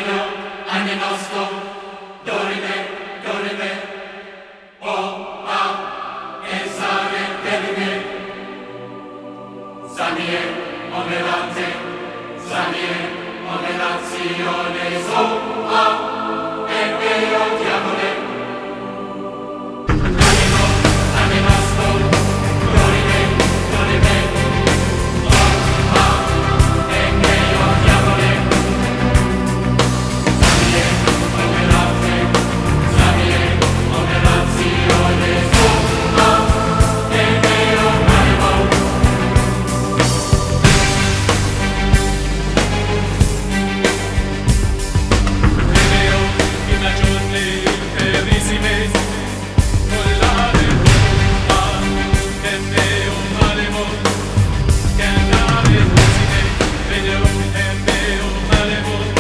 Domino, ane nostro, dorime, dorime, o a esare termine. Zanie, omerate, zanie, omerazione, so a e